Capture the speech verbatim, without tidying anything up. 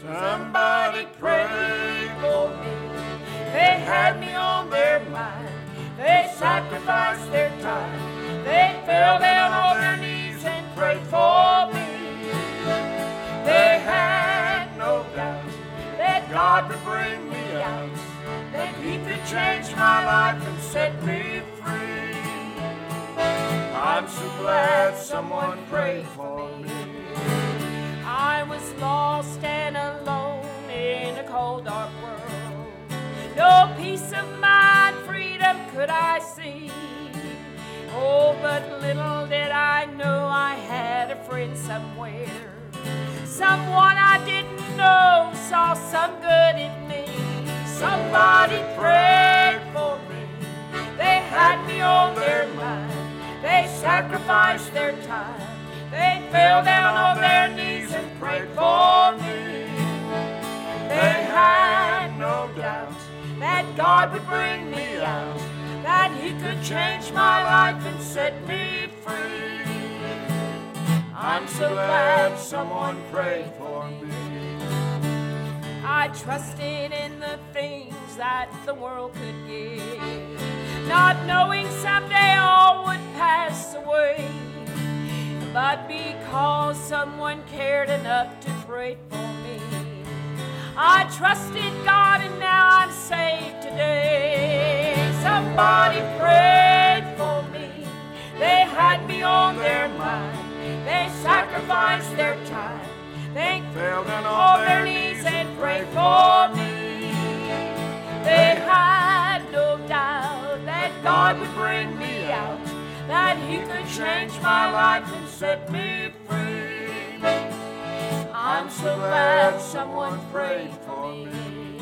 Somebody pray for me. They had me on their mind. They sacrificed their time. They fell down on their knees and prayed for me. They had no doubt that God would bring me out, that He could change my life and set me free. I'm so glad someone prayed for me. I was lost and alone in a cold, dark world. No peace of mind, freedom could I see. Oh, but little did I know I had a friend somewhere. Someone I didn't know saw some good in me. Somebody prayed for me. They had me on their mind. They sacrificed their time. They fell down on their knees and prayed for me. They had no doubt that God would bring me out, that He could change my life and set me free. I'm so glad someone prayed for me. I trusted in the things that the world could give, not knowing someday all would pass away. But because someone cared enough to pray for me, I trusted God and now I'm saved today. Somebody prayed for me. They had me on their mind. They sacrificed their time. They fell down on their knees and prayed for me. They had no doubt that God would bring me out, that He could change my life and set me free. I'm so glad someone prayed for me.